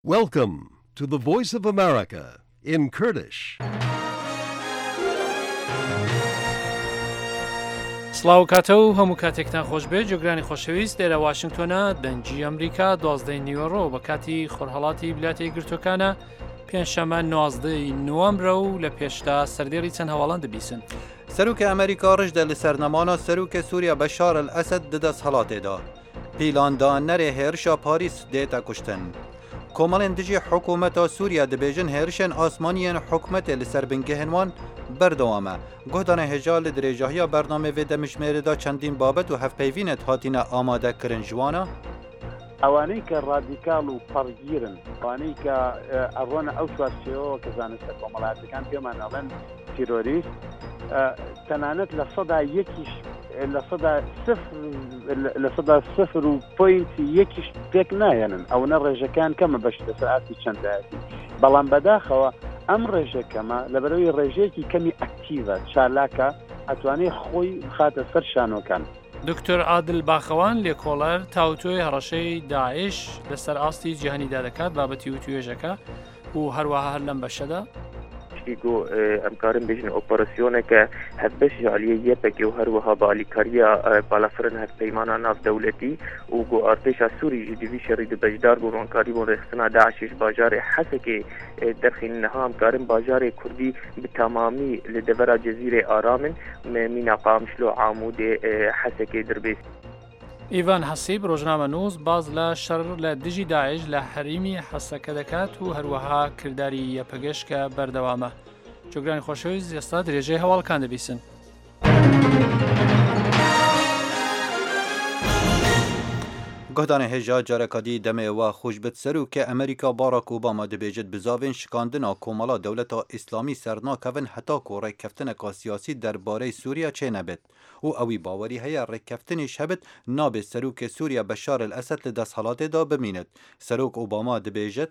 Welcome to the Voice of America in Kurdish. سڵاو کاتەوە هەموو کاتێکتان خۆش بێت جۆگرانی خۆشەویست لێرە واشنگتۆنە دەنجی ئەمریکا 12 نیوەڕۆ بە کاتی خۆرهەڵاتی ویلایەتە یەکگرتووەکانە پێنجشەممە 19 نوامبرە و لە پێشتا سەردێڕی چەند هەواڵان دەبیسن. سەرۆکە ئەمریکا ڕژدە لە سەرنەمانە سەرۆکە سووریا بەشار الئەسەد دەدەست هەڵاتێدا. پیلاندانەرێ هێرشا پاریس دێتە کوشتن. کۆمەڵێن دژی حکوومەتە سووریا دەبێژن هێرشên ئاسمانیên حکوومەتê li ser bingehên wan berdewam e. Guhdana hêja li dirêjahiya bernamê vê demişmêrê da çendîn babet û hevpeyvînet hatîne amadekirin ji wan e. ئەوانەی کە ڕادیکاڵ و پەڕگیرن ئەوانەی کە ئەڕۆنە ئەو چوارچێەوە کە زانستە کۆمەڵاتەکان پێمان ئەڵێن تیرۆریست تەنانەت لە سەدا یەکیش لە سەدا سفر و پۆینتی یەکیش پێک نایەنن ئەوەنە ڕێژەکان کەمە بەش لە سەعاتی چەندایەتی بەڵام بەداخەوە ئەم ڕێژەکەمە لەبەرەوەی ڕێژەیەکی کەمی ئەکتیڤە چالاکە ئەتوانێت خۆی بخاتە سەر شانۆکان. دکتۆر عادل باخەوان لێکۆڵەر تاوتۆی هەڕەشەی داعش لەسەر ئاستی جیهانیدا دەکات بابەتی و توێژەکە و هەروەها هەر لەم بەشەدا گو ئەمکارم بێژن ئۆپەراسیۆنێکە هەربەشی عالیە یەپێکی و هەروەها بالیکاریە بالافرن هەرپەیمانە ناودەولەتی و گو ئارتێشا سووری ژیدیوی شەڕی بەشدار بوو ڕوانکاری بۆ ڕێخستنا داعشیش باژارێ حەسەکێ دەرخینەها ئەمکارم باژارێ کوردی بتەمامی لە دەڤەرا جەزیرێ ئارامن مینا قامشلۆ عامودێ حەسەکێ دەربێت. ئیڤان حەسیب ڕۆژنامە نووس باز لە شەڕ لە دژی داعش لە هەریمی حەسەکە دەکات و هەروەها کردداری یەپەگەشکە بەردەوامە. جۆگرانی خۆشەویست ئێستا درێژەی هەواڵکان دەبیسن. Guhdana hêja carekadî demê wa xweş bit serokê Amerîka Barack Obama dibêjit bi zavên şikandina komala dewleta İslamî sernakevin heta ku rêkeftineka siyasî derbarê Sûriya çê nebit û ew wî bawerî heye rêkeftinê ji hebit nabe serokê Sûriya Beşar el-Esed li desthilatê da bimînit. Serok Obama dibêjit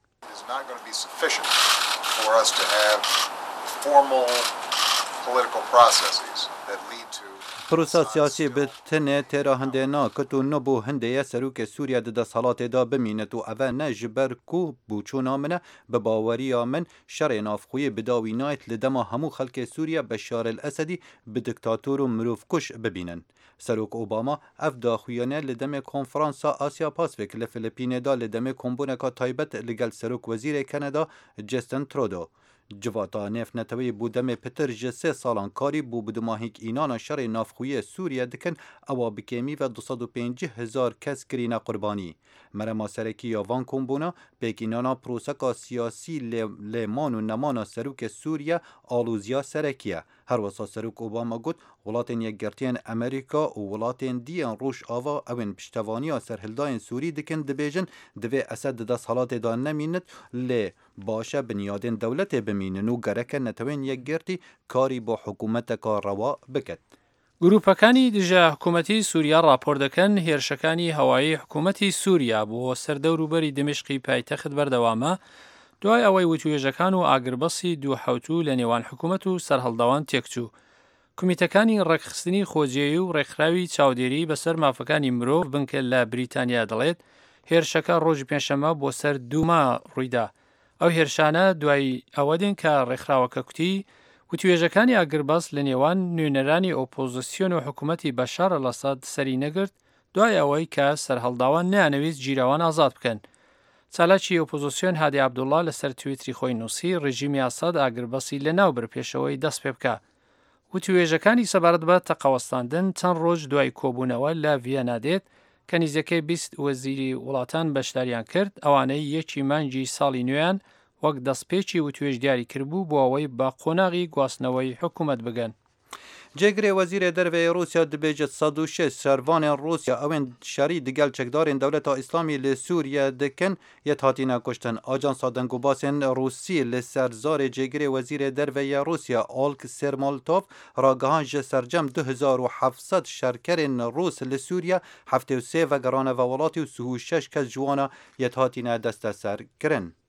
Prosa siyasî bi tinê têra hindê nakit û nebû hindê serokê Sûriya di desthilatê da bimînit û ev ne ji ber ku bûçûna min e bi baweriya min şerê navxweyê bidawî nayet li dema hemû xelkê Sûriya Beşar el-Esedî bi diktatûr û mirovkuş bibînin. Serok Obama ev daxuyane li demê konferansa Asya Pasifik li Filipînê da li demê kombûneka taybet li gel serok wezîrê Kanada Justin Trudeau. Civata nêfnetewê bû demê pitir ji 3 salan karî bû bi dimahîk înana şerê navxweyê Sûriye dikin ewa bi kêmî ve 250,000 kes kirîne qurbanî. Merema serekî ya van kombûna pêkînana proseka siyasî lêman û nemana serokê Sûriye alûziya serekî ye. Her wisa Serok Obama got welatên yekgertiyên Amerîka û welatên dîyên Rojava ewên piştevaniya serhildayên Sûrî dikin dibêjin divê Esed di desthilatê da nemînit lê baş e binyadên dewletê bimînin û gereke netewên yekgertî karî bo hikûmeteka rewa biket. گروپەکانی دژە حکوومەتی سووریا راپۆر دەکەن هێرشەکانی هەوایی حکوومەتی سووریا بۆ سەردەوروبەری دمشقی پایتەخت بەردەوامە دوای ئەوەی وتوێژەکان و ئاگربەسی دوو حوتو لە نێوان حکوومەت و سەرهەڵداوان تێکچوو. کومیتەکانی ڕێکخستنی خۆجیێی و ڕێکخراوی چاودێری بەسەر مافەکانی مرۆڤ بنکە لە بریتانیا دەڵێت هێرشەکە ڕۆژی پێنجشەممە بۆ سەر دووما ڕوویدا. ئەو هێرشانە دوای ئەوەدین کە ڕێکخراوەکە کوتی وتوێژەکانی ئاگربەس لە نێوان نوێنەرانی ئۆپۆزیسیۆن و حکوومەتی بەشار ئەلەسەد سەری نەگرت دوای ئەوەی کە سەرهەڵداوان نیانەویست گیراوان ئازاد بکەن. چالاکی ئۆپۆزیسیۆن هادی عەبدوڵڵا لەسەر تویتری خۆی نووسی ڕژیمی ئاساد ئاگربەسی لەناو برپێشەوەی دەست پێ بکە. وتوێژەکانی سەبارەت بە تەقەوەستاندن چەند ڕۆژ دوای کۆبوونەوە لە ڤیەنا دێت کە نزیەکەی 20 وەزیری وڵاتان بەشداریان کرد ئەوانەی یەکی مانگی ساڵی نوێیان وەک دەستپێکی وتوێژ دیاری کردبوو بۆ ئەوەی بە قۆناغی گواستنەوەی حکوومەت بگەن. Cêgirê wezîrê derveyê Rûsya dibêjit 106 şervanên Rûsya ewên şerî digel çekdarên dewleta İslamî li Sûriye dikin yet hatîne kuştin. Ajansa dengûbasên Rûsî li ser zarê cêgirê wezîrê derveyê Rûsya Olk Sermaltov ragihan ji sercem 2700 şerkerên Rûs li Sûriye 73 vegerane ve welatî û 36 kes ji wan yet hatîne desteser kirin.